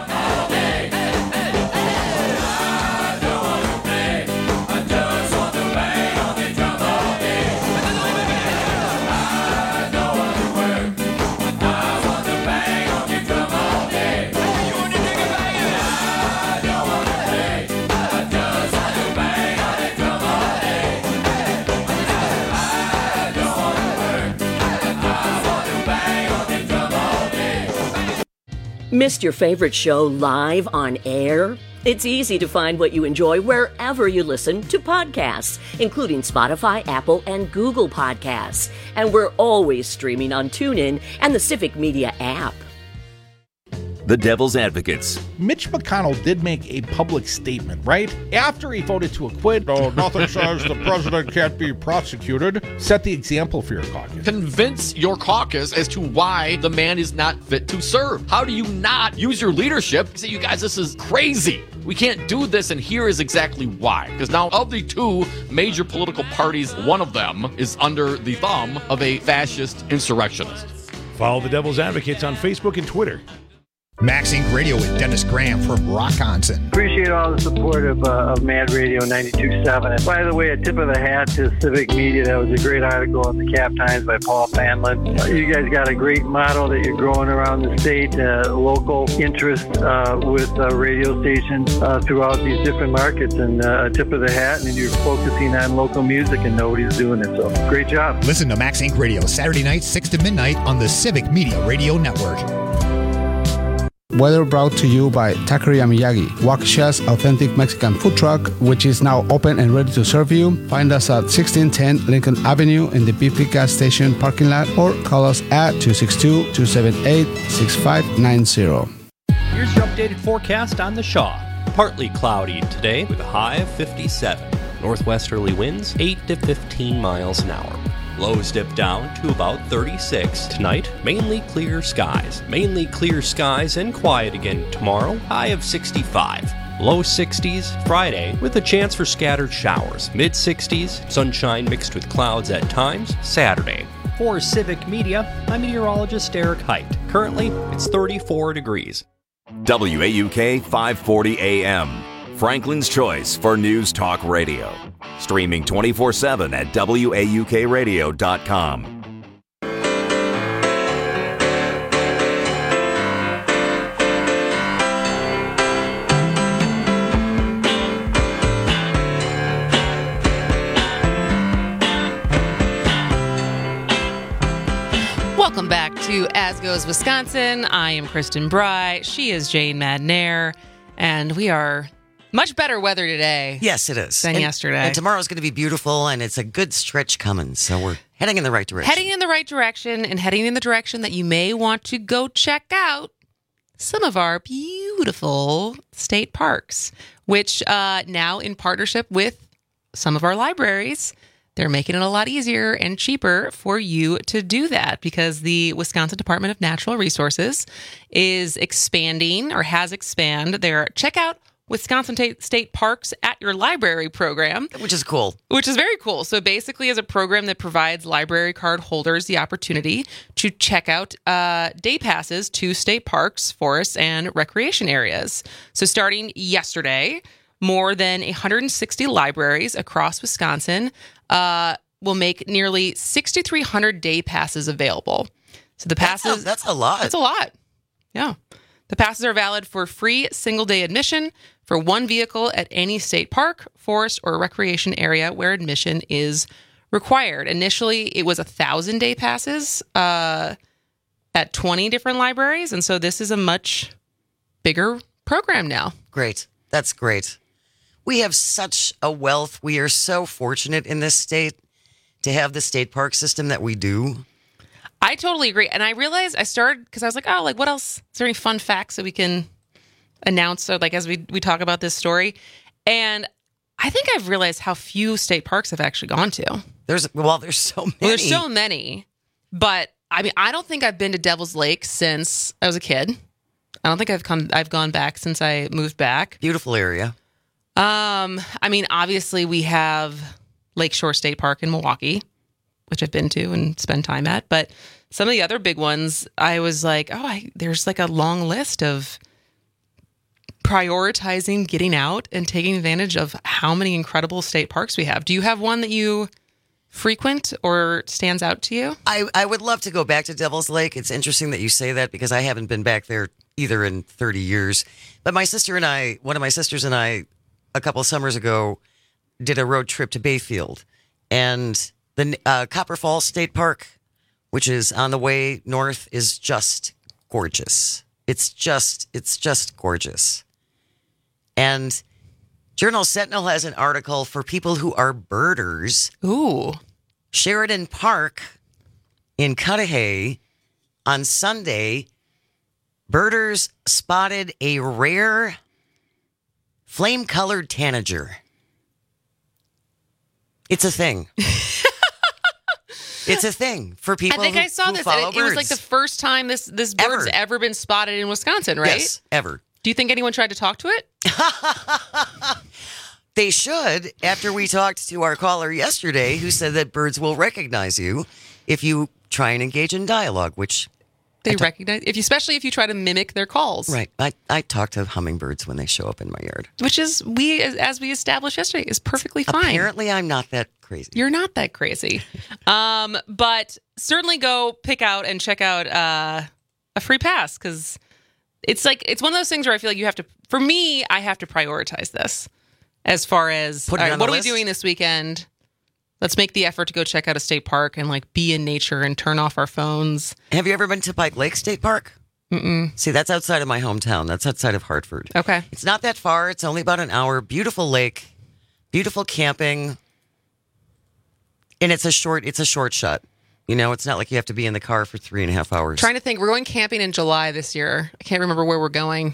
Missed your favorite show live on air? It's easy to find what you enjoy wherever you listen to podcasts, including Spotify, Apple, and Google Podcasts. And we're always streaming on TuneIn and the Civic Media app. The Devil's Advocates. Mitch McConnell did make a public statement, right? After he voted to acquit, nothing says the president can't be prosecuted. Set the example for your caucus. Convince your caucus as to why the man is not fit to serve. How do you not use your leadership and say, you guys, this is crazy. We can't do this, and here is exactly why. Because now of the two major political parties, one of them is under the thumb of a fascist insurrectionist. Follow the Devil's Advocates on Facebook and Twitter. Max Inc. Radio with Dennis Graham from Rockonson. Appreciate all the support of Mad Radio 92.7. And by the way, a tip of the hat to Civic Media. That was a great article in the Cap Times by Paul Fanlin. You guys got a great model that you're growing around the state, local interest with radio stations throughout these different markets. And a tip of the hat, and you're focusing on local music, and nobody's doing it. So great job. Listen to Max Inc. Radio Saturday nights 6 to midnight on the Civic Media Radio Network. Weather brought to you by Taqueria Miyagi, Waukesha's authentic Mexican food truck, which is now open and ready to serve you. Find us at 1610 Lincoln Avenue in the BP gas station parking lot, or call us at 262-278-6590. Here's your updated forecast on the Shaw. Partly cloudy today with a high of 57. Northwesterly winds 8 to 15 miles an hour. Lows dip down to about 36 tonight. Mainly clear skies. Mainly clear skies and quiet again tomorrow. High of 65. Low 60s Friday with a chance for scattered showers. Mid 60s, sunshine mixed with clouds at times Saturday. For Civic Media, I'm meteorologist Eric Height. Currently, it's 34 degrees. WAUK 540 AM, Franklin's choice for News Talk Radio. Streaming 24/7 at WAUKradio.com. Welcome back to As Goes Wisconsin. I am Kristen Bry. She is Jane Madnair. And we are much better weather today. Yes, it is. Than yesterday. And tomorrow's going to be beautiful, and it's a good stretch coming. So we're heading in the right direction. Heading in the right direction, and heading in the direction that you may want to go check out some of our beautiful state parks, which now in partnership with some of our libraries, they're making it a lot easier and cheaper for you to do that, because the Wisconsin Department of Natural Resources is expanding, or has expanded their Checkout Wisconsin State Parks at Your Library program. Which is cool. Which is very cool. So basically is a program that provides library card holders the opportunity to check out day passes to state parks, forests, and recreation areas. So starting yesterday, more than 160 libraries across Wisconsin will make nearly 6,300 day passes available. So the passes... That's a lot. That's a lot. Yeah. The passes are valid for free single-day admission for one vehicle at any state park, forest, or recreation area where admission is required. Initially, it was 1,000 day passes at 20 different libraries, and so this is a much bigger program now. Great. That's great. We have such a wealth. We are so fortunate in this state to have the state park system that we do. I totally agree. And I realized I started, because I was like, oh, like what else? Is there any fun facts that we can announce, or like as we talk about this story? And I think I've realized how few state parks I've actually gone to. There's so many. Well, there's so many. But I mean, I don't think I've been to Devil's Lake since I was a kid. I don't think I've gone back since I moved back. Beautiful area. I mean, obviously we have Lakeshore State Park in Milwaukee, which I've been to and spent time at. But some of the other big ones, I was like, there's like a long list of prioritizing getting out and taking advantage of how many incredible state parks we have. Do you have one that you frequent or stands out to you? I would love to go back to Devil's Lake. It's interesting that you say that, because I haven't been back there either in 30 years. But one of my sisters and I, a couple of summers ago, did a road trip to Bayfield. And the Copper Falls State Park, which is on the way north, is just gorgeous. It's just gorgeous. And Journal Sentinel has an article for people who are birders. Ooh. Sheridan Park in Cudahy on Sunday, birders spotted a rare flame-colored tanager. It's a thing. It's a thing for people. I think I saw this. It was like the first time this bird's ever been spotted in Wisconsin, right? Yes, ever. Do you think anyone tried to talk to it? They should, after we talked to our caller yesterday, who said that birds will recognize you if you try and engage in dialogue, which They recognize, especially if you try to mimic their calls. Right. I talk to hummingbirds when they show up in my yard. Which is, as we established yesterday, is perfectly fine. Apparently, I'm not that crazy. You're not that crazy. But certainly go pick out and check out a free pass, because it's one of those things where I feel like you have to, for me, I have to prioritize this as far as, all right, what are we doing this weekend? Let's make the effort to go check out a state park and like be in nature and turn off our phones. Have you ever been to Pike Lake State Park? Mm-mm. See, that's outside of my hometown. That's outside of Hartford. Okay. It's not that far. It's only about an hour. Beautiful lake, beautiful camping. And it's a short shot. You know, it's not like you have to be in the car for 3.5 hours. Trying to think. We're going camping in July this year. I can't remember where we're going.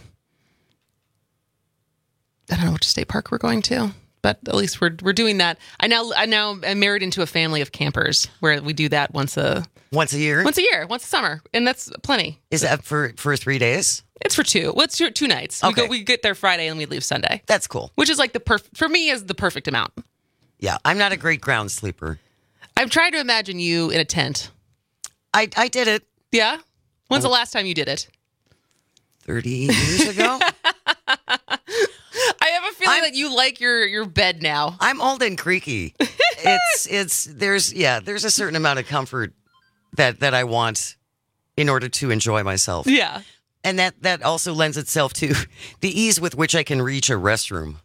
I don't know which state park we're going to. But at least we're doing that. I now am married into a family of campers where we do that once a year, once a summer, and that's plenty. Is that for 3 days? It's for 2. Well, it's 2 nights. Okay. We get there Friday and we leave Sunday. That's cool. Which is like for me is the perfect amount. Yeah, I'm not a great ground sleeper. I've tried to imagine you in a tent. I did it. Yeah. When's the last time you did it? 30 years ago. I have a feeling that you like your bed now. I'm old and creaky. There's a certain amount of comfort that I want in order to enjoy myself. Yeah. And that also lends itself to the ease with which I can reach a restroom.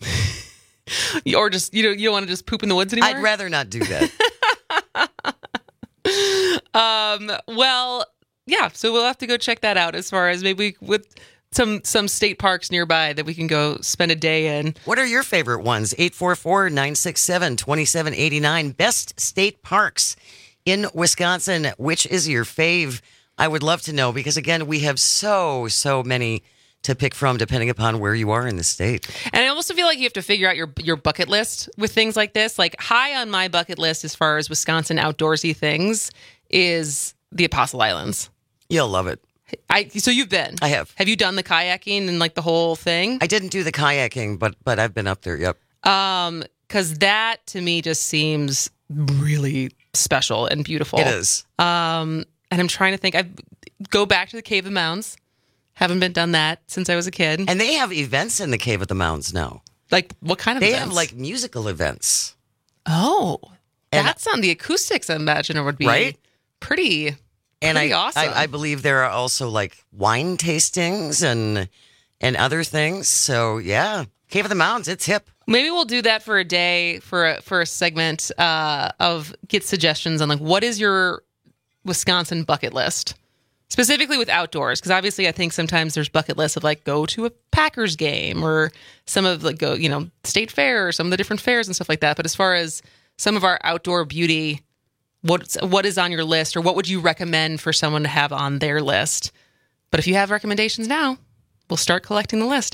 Or just you don't want to just poop in the woods anymore? I'd rather not do that. Well, yeah, so we'll have to go check that out as far as maybe with some state parks nearby that we can go spend a day in. What are your favorite ones? 844-967-2789. Best state parks in Wisconsin. Which is your fave? I would love to know, because again, we have so many to pick from depending upon where you are in the state. And I also feel like you have to figure out your bucket list with things like this. Like high on my bucket list as far as Wisconsin outdoorsy things is the Apostle Islands. You'll love it. So you've been? I have. Have you done the kayaking and like the whole thing? I didn't do the kayaking, but I've been up there. Yep. Because that to me just seems really special and beautiful. It is. And I'm trying to think. I go back to the Cave of Mounds. Haven't done that since I was a kid. And they have events in the Cave of the Mounds now. Like what kind of events? They have like musical events. Oh, that's on the acoustics. I imagine it would be pretty. And awesome. I believe there are also like wine tastings and other things. So yeah, Cave of the Mounds, it's hip. Maybe we'll do that for a day for a segment of get suggestions on like what is your Wisconsin bucket list, specifically with outdoors, because obviously I think sometimes there's bucket lists of like go to a Packers game or some of like go state fair or some of the different fairs and stuff like that. But as far as some of our outdoor beauty. What is on your list, or what would you recommend for someone to have on their list? But if you have recommendations now, we'll start collecting the list.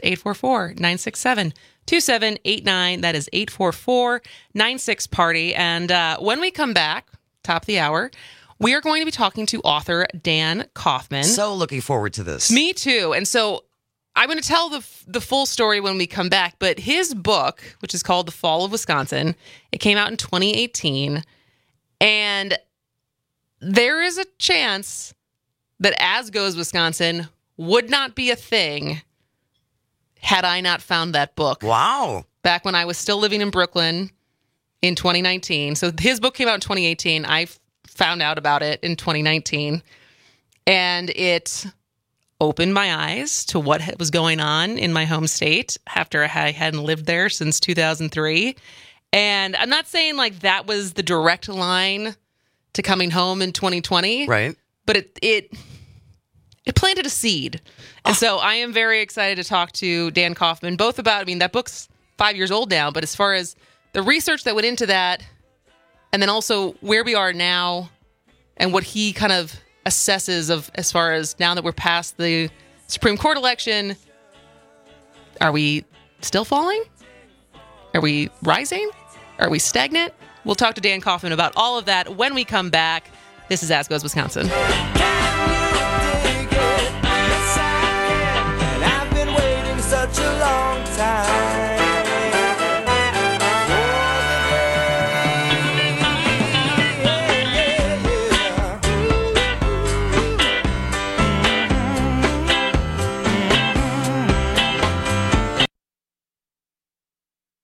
844-967-2789. That is 844-96-PARTY. And when we come back, top of the hour, we are going to be talking to author Dan Kaufman. So looking forward to this. Me too. And so I'm going to tell the full story when we come back. But his book, which is called The Fall of Wisconsin, it came out in 2018. And there is a chance that As Goes Wisconsin would not be a thing had I not found that book. Wow. Back when I was still living in Brooklyn in 2019. So his book came out in 2018. I found out about it in 2019. And it opened my eyes to what was going on in my home state after I hadn't lived there since 2003. And I'm not saying like that was the direct line to coming home in 2020. Right. But it planted a seed. And so I am very excited to talk to Dan Kaufman, both about, that book's 5 years old now, but as far as the research that went into that, and then also where we are now and what he kind of assesses of as far as now that we're past the Supreme Court election, are we still falling? Are we rising? Are we stagnant? We'll talk to Dan Kaufman about all of that when we come back. This is As Goes Wisconsin. And I've been waiting such a long time.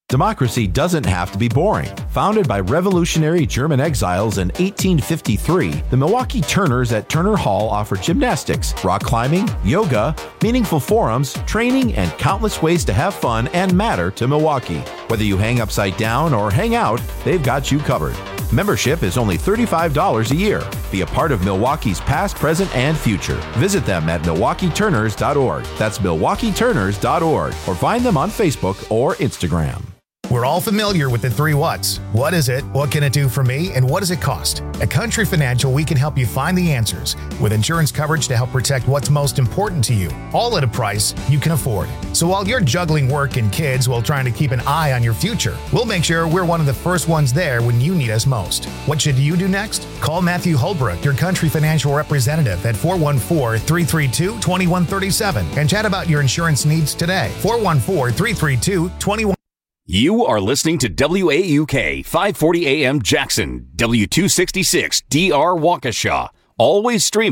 Democracy doesn't have to be boring. Founded by revolutionary German exiles in 1853, the Milwaukee Turners at Turner Hall offer gymnastics, rock climbing, yoga, meaningful forums, training, and countless ways to have fun and matter to Milwaukee. Whether you hang upside down or hang out, they've got you covered. Membership is only $35 a year. Be a part of Milwaukee's past, present, and future. Visit them at MilwaukeeTurners.org. That's MilwaukeeTurners.org. Or find them on Facebook or Instagram. We're all familiar with the 3 whats. What is it? What can it do for me? And what does it cost? At Country Financial, we can help you find the answers with insurance coverage to help protect what's most important to you, all at a price you can afford. So while you're juggling work and kids while trying to keep an eye on your future, we'll make sure we're one of the first ones there when you need us most. What should you do next? Call Matthew Holbrook, your Country Financial representative, at 414-332-2137 and chat about your insurance needs today. 414-332-2137. You are listening to WAUK 540 AM Jackson, W266 DR Waukesha. Always streaming